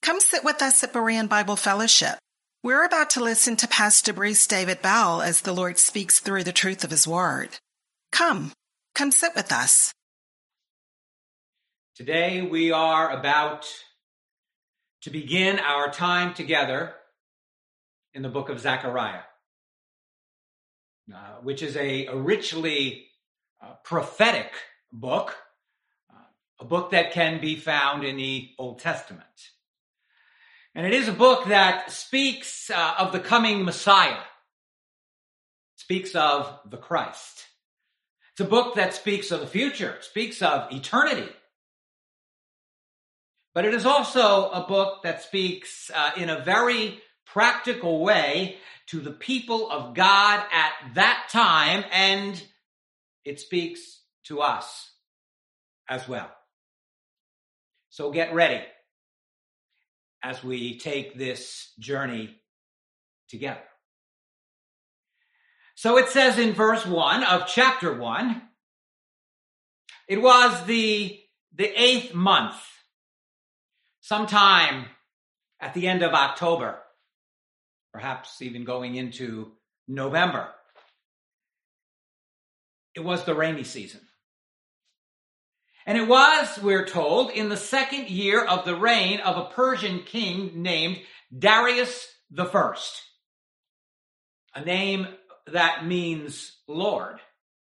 Come sit with us at Berean Bible Fellowship. We're about to listen to Pastor Bruce David Bell as the Lord speaks through the truth of his word. Come sit with us. Today we are about to begin our time together in the book of Zechariah, which is a richly prophetic book, a book that can be found in the Old Testament. And it is a book that speaks of the coming Messiah, speaks of the Christ. It's a book that speaks of the future, speaks of eternity. But it is also a book that speaks in a very practical way to the people of God at that time, and it speaks to us as well. So get ready as we take this journey together. So it says in verse 1 of chapter 1, it was the 8th month, sometime at the end of October, perhaps even going into November. It was the rainy season. And it was, we're told, in the 2nd year of the reign of a Persian king named Darius the First, a name that means Lord.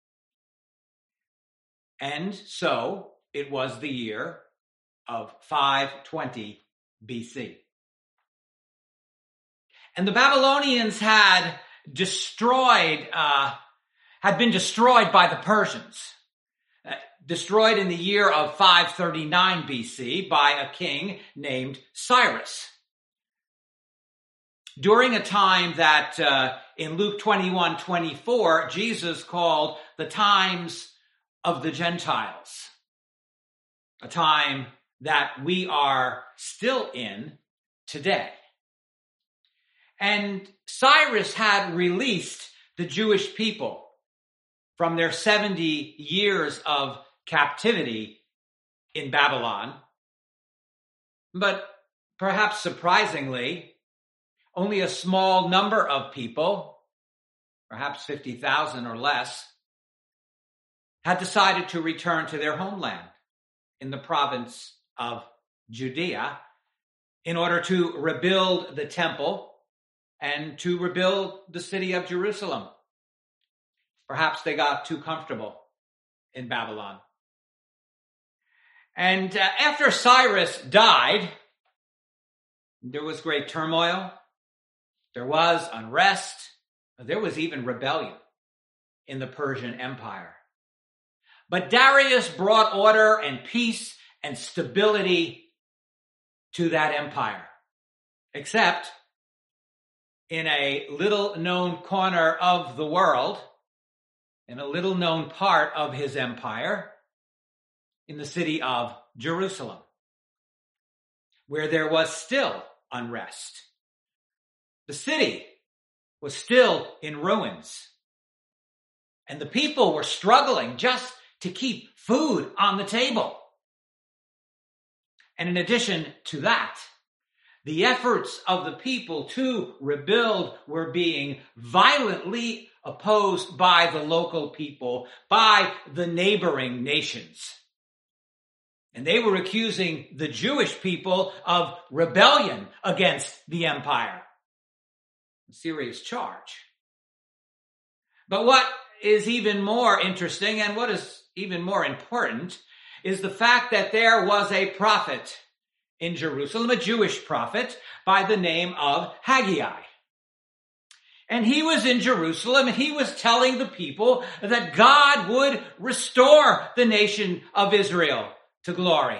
And so it was the year of 520 BC. And the Babylonians had been destroyed by the Persians. Destroyed in the year of 539 BC by a king named Cyrus. During a time that in Luke 21:24, Jesus called the times of the Gentiles, a time that we are still in today. And Cyrus had released the Jewish people from their 70 years of captivity in Babylon. But perhaps surprisingly, only a small number of people, perhaps 50,000 or less, had decided to return to their homeland in the province of Judea in order to rebuild the temple and to rebuild the city of Jerusalem. Perhaps they got too comfortable in Babylon. And after Cyrus died, there was great turmoil. There was unrest. There was even rebellion in the Persian Empire. But Darius brought order and peace and stability to that empire, except in a little-known corner of the world, in a little-known part of his empire, in the city of Jerusalem, where there was still unrest. The city was still in ruins, and the people were struggling just to keep food on the table. And in addition to that, the efforts of the people to rebuild were being violently opposed by the local people, by the neighboring nations. And they were accusing the Jewish people of rebellion against the empire. A serious charge. But what is even more interesting and what is even more important is the fact that there was a prophet in Jerusalem, a Jewish prophet by the name of Haggai. And he was in Jerusalem and he was telling the people that God would restore the nation of Israel to glory.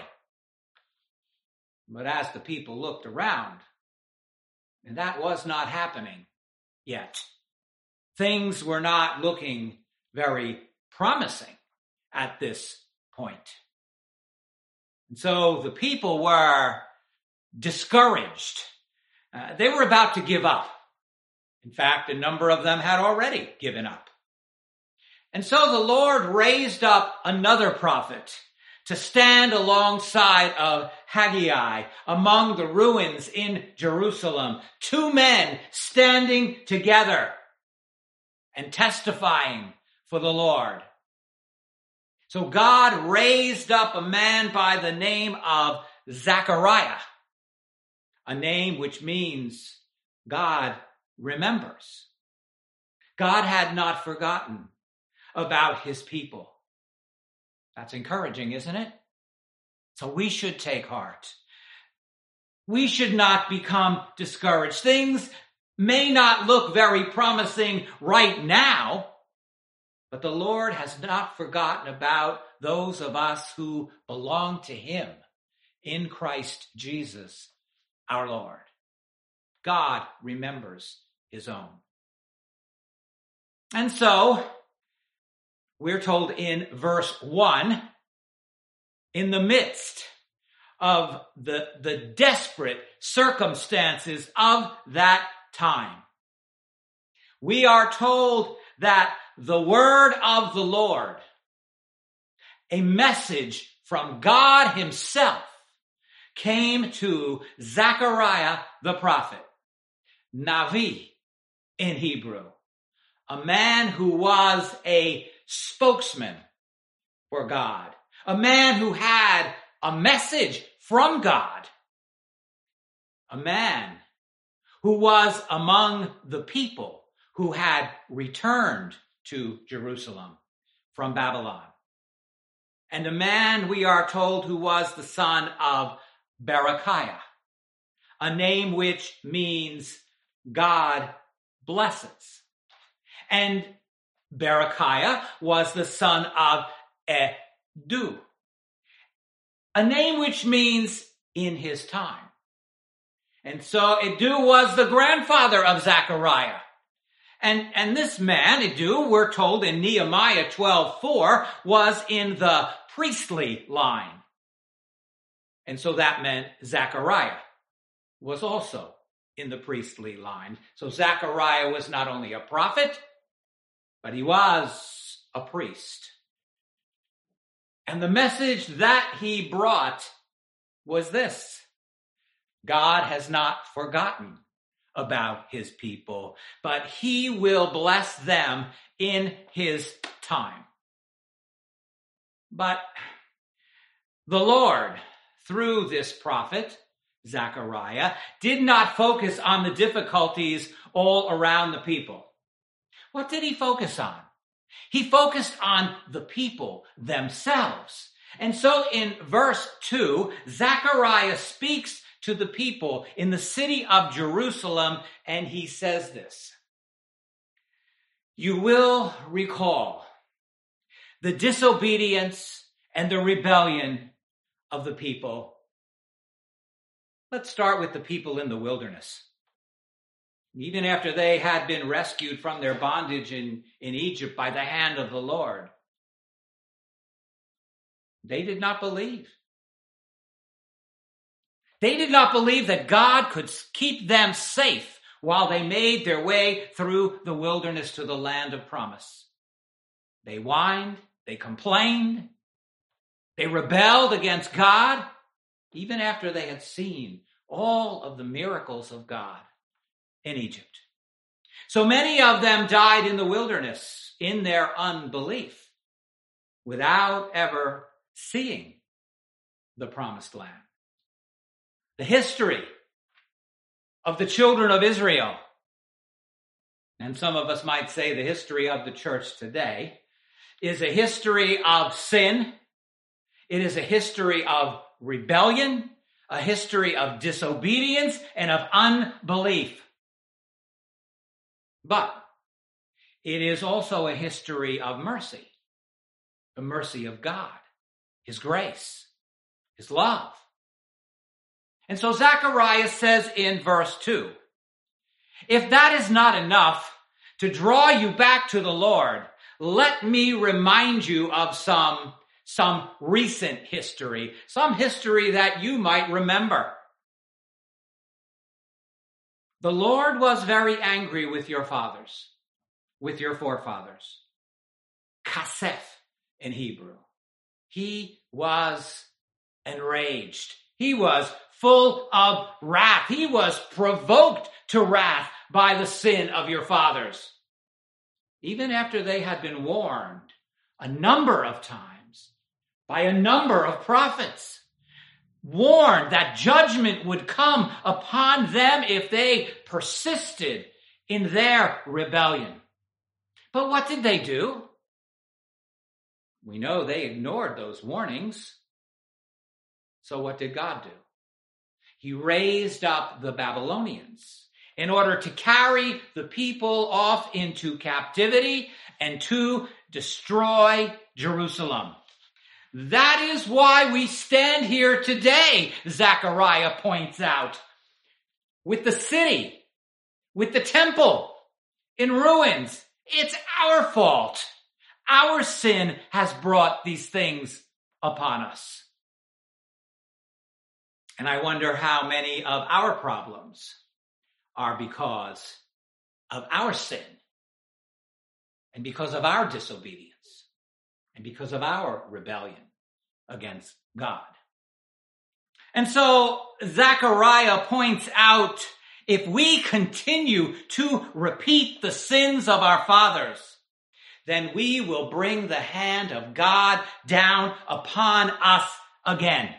But as the people looked around, and that was not happening yet, things were not looking very promising at this point. And so the people were discouraged. They were about to give up. In fact, a number of them had already given up. And so the Lord raised up another prophet to stand alongside of Haggai among the ruins in Jerusalem. Two men standing together and testifying for the Lord. So God raised up a man by the name of Zechariah, a name which means God remembers. God had not forgotten about his people. That's encouraging, isn't it? So we should take heart. We should not become discouraged. Things may not look very promising right now, but the Lord has not forgotten about those of us who belong to him in Christ Jesus, our Lord. God remembers his own. And so, we're told in verse 1, in the midst of the desperate circumstances of that time, we are told that the word of the Lord, a message from God himself, came to Zechariah the prophet, Navi in Hebrew, a man who was a spokesman for God, a man who had a message from God, a man who was among the people who had returned to Jerusalem from Babylon, and a man, we are told, who was the son of Berechiah, a name which means God blesses. And Berechiah was the son of Edu, a name which means in his time. And so Edu was the grandfather of Zechariah. And this man, Edu, we're told in Nehemiah 12:4, was in the priestly line. And so that meant Zechariah was also in the priestly line. So Zechariah was not only a prophet, but he was a priest. And the message that he brought was this: God has not forgotten about his people, but he will bless them in his time. But the Lord, through this prophet, Zechariah, did not focus on the difficulties all around the people. What did he focus on? He focused on the people themselves. And so in verse 2, Zechariah speaks to the people in the city of Jerusalem, and he says this: "You will recall the disobedience and the rebellion of the people." Let's start with the people in the wilderness. Even after they had been rescued from their bondage in Egypt by the hand of the Lord, they did not believe. They did not believe that God could keep them safe while they made their way through the wilderness to the land of promise. They whined, they complained, they rebelled against God, even after they had seen all of the miracles of God in Egypt. So many of them died in the wilderness in their unbelief without ever seeing the promised land. The history of the children of Israel, and some of us might say the history of the church today, is a history of sin. It is a history of rebellion, a history of disobedience, and of unbelief. But it is also a history of mercy, the mercy of God, his grace, his love. And so Zechariah says in verse 2, if that is not enough to draw you back to the Lord, let me remind you of some recent history, some history that you might remember. The Lord was very angry with your fathers, with your forefathers. Kasef in Hebrew. He was enraged. He was full of wrath. He was provoked to wrath by the sin of your fathers. Even after they had been warned a number of times by a number of prophets, warned that judgment would come upon them if they persisted in their rebellion. But what did they do? We know they ignored those warnings. So what did God do? He raised up the Babylonians in order to carry the people off into captivity and to destroy Jerusalem. That is why we stand here today, Zechariah points out, with the city, with the temple in ruins. It's our fault. Our sin has brought these things upon us. And I wonder how many of our problems are because of our sin and because of our disobedience and because of our rebellion against God. And so Zechariah points out, if we continue to repeat the sins of our fathers, then we will bring the hand of God down upon us again.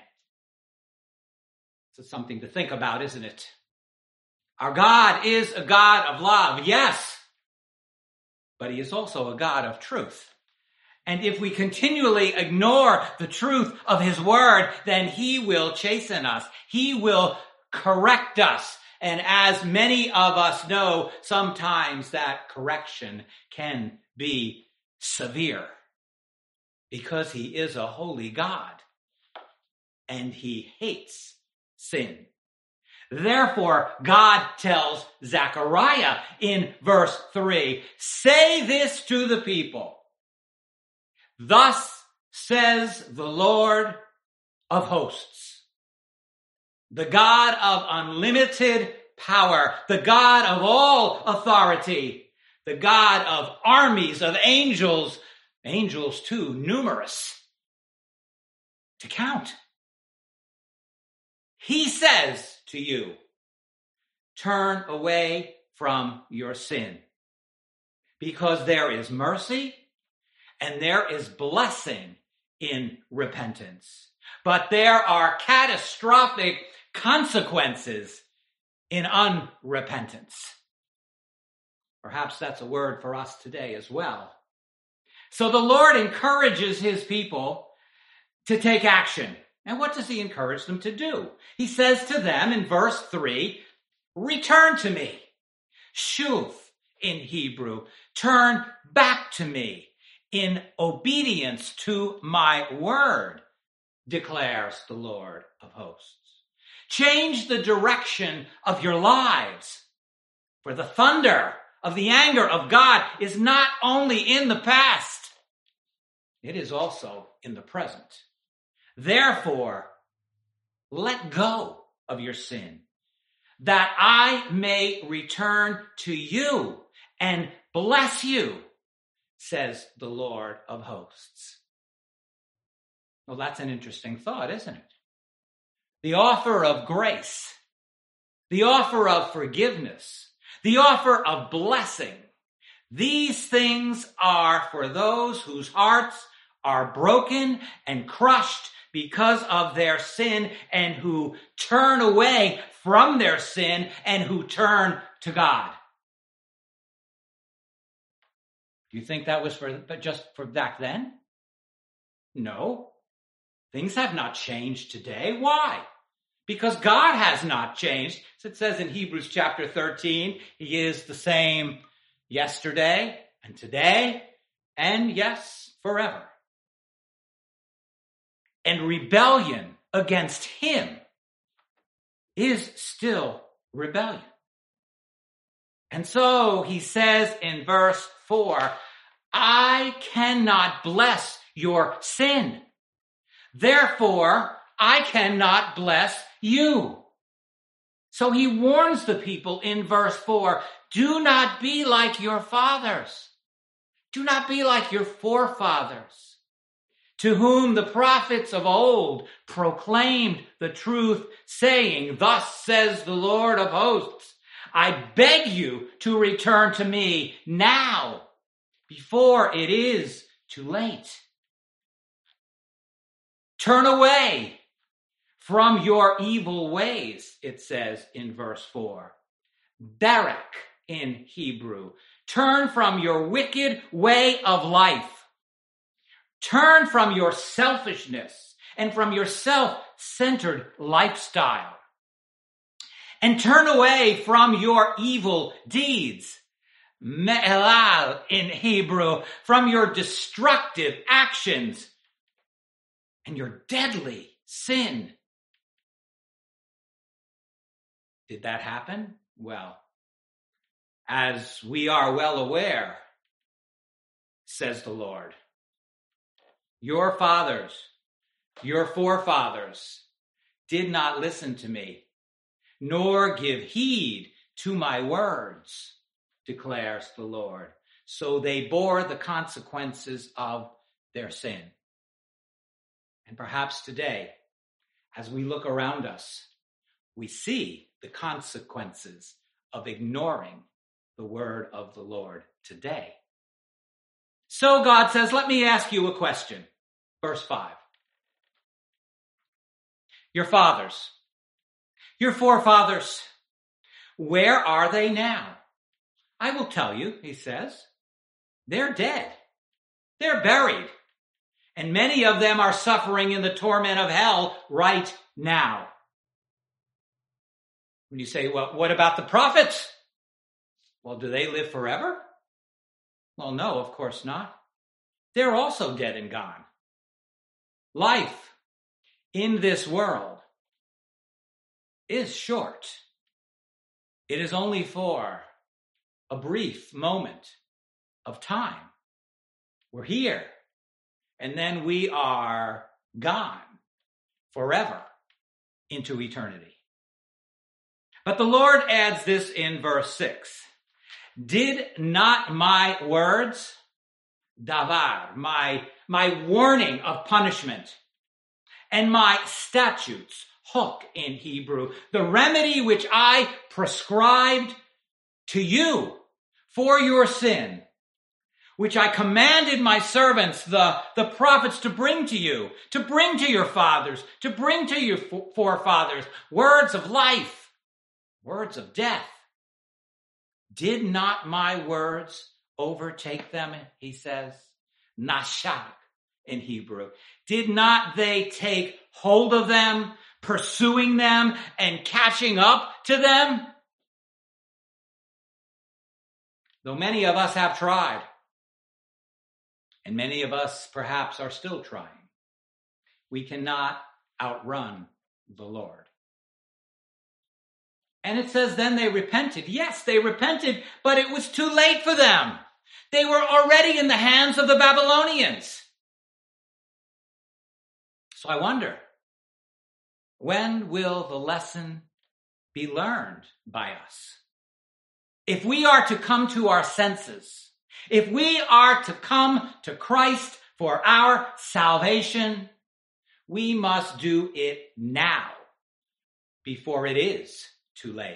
So something to think about, isn't it? Our God is a God of love, yes, but he is also a God of truth. And if we continually ignore the truth of his word, then he will chasten us. He will correct us. And as many of us know, sometimes that correction can be severe because he is a holy God and he hates sin. Therefore, God tells Zechariah in verse 3, say this to the people. Thus says the Lord of hosts, the God of unlimited power, the God of all authority, the God of armies of angels, angels too numerous to count. He says to you, turn away from your sin, because there is mercy and there is blessing in repentance. But there are catastrophic consequences in unrepentance. Perhaps that's a word for us today as well. So the Lord encourages his people to take action. And what does he encourage them to do? He says to them in verse 3, return to me. Shuv in Hebrew. Turn back to me in obedience to my word, declares the Lord of hosts. Change the direction of your lives, for the thunder of the anger of God is not only in the past, it is also in the present. Therefore, let go of your sin, that I may return to you and bless you, says the Lord of hosts. Well, that's an interesting thought, isn't it? The offer of grace, the offer of forgiveness, the offer of blessing. These things are for those whose hearts are broken and crushed because of their sin and who turn away from their sin and who turn to God. Do you think that was just for back then? No. Things have not changed today. Why? Because God has not changed. As it says in Hebrews chapter 13, he is the same yesterday and today and yes, forever. And rebellion against him is still rebellion. And so he says in verse 4, I cannot bless your sin. Therefore, I cannot bless you. So he warns the people in verse 4, do not be like your fathers. Do not be like your forefathers. to whom the prophets of old proclaimed the truth, saying, thus says the Lord of hosts, I beg you to return to me now, before it is too late. Turn away from your evil ways, it says in verse 4. Barak in Hebrew. Turn from your wicked way of life. Turn from your selfishness and from your self-centered lifestyle. And turn away from your evil deeds. Me'elal in Hebrew, from your destructive actions and your deadly sin. Did that happen? Well, as we are well aware, says the Lord, your fathers, your forefathers did not listen to me, nor give heed to my words, declares the Lord. So they bore the consequences of their sin. And perhaps today, as we look around us, we see the consequences of ignoring the word of the Lord today. So God says, let me ask you a question. Verse 5. Your fathers, your forefathers, where are they now? I will tell you, he says, they're dead. They're buried. And many of them are suffering in the torment of hell right now. When you say, well, what about the prophets? Well, do they live forever? Well, no, of course not. They're also dead and gone. Life in this world is short. It is only for a brief moment of time. We're here, and then we are gone forever into eternity. But the Lord adds this in verse 6. Did not my words, davar, my warning of punishment, and my statutes, hok in Hebrew, the remedy which I prescribed to you for your sin, which I commanded my servants, the prophets, to bring to you, to bring to your fathers, to bring to your forefathers, words of life, words of death. Did not my words overtake them, he says? Nashak in Hebrew. Did not they take hold of them, pursuing them and catching up to them? Though many of us have tried, and many of us perhaps are still trying, we cannot outrun the Lord. And it says then they repented. Yes, they repented, but it was too late for them. They were already in the hands of the Babylonians. So I wonder, when will the lesson be learned by us? If we are to come to our senses, if we are to come to Christ for our salvation, we must do it now, before it is too late.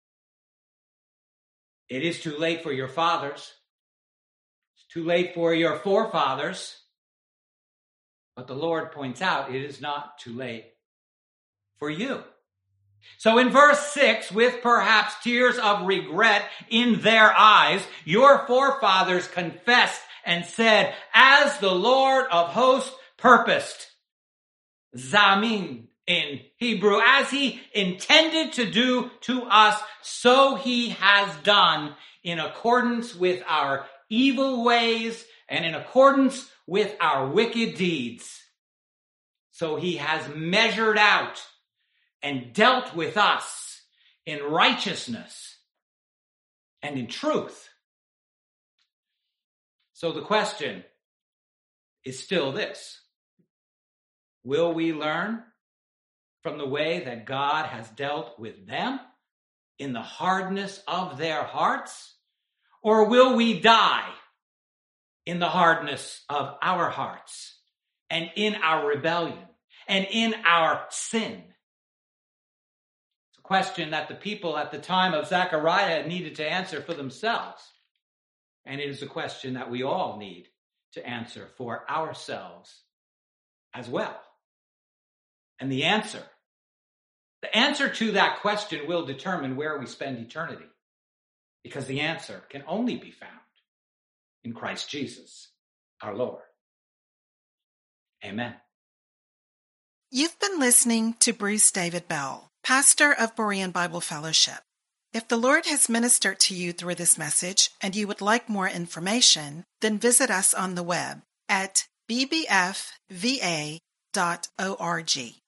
It is too late for your fathers. It's too late for your forefathers. But the Lord points out it is not too late for you. So in verse 6, with perhaps tears of regret in their eyes, your forefathers confessed and said, as the Lord of hosts purposed, Zamin in Hebrew, as he intended to do to us, so he has done in accordance with our evil ways and in accordance with our wicked deeds. So he has measured out and dealt with us in righteousness and in truth. So the question is still this: will we learn from the way that God has dealt with them in the hardness of their hearts? Or will we die in the hardness of our hearts and in our rebellion and in our sin? It's a question that the people at the time of Zechariah needed to answer for themselves. And it is a question that we all need to answer for ourselves as well. And the answer to that question will determine where we spend eternity, because the answer can only be found in Christ Jesus, our Lord. Amen. You've been listening to Bruce David Bell, pastor of Berean Bible Fellowship. If the Lord has ministered to you through this message and you would like more information, then visit us on the web at bbfva.org.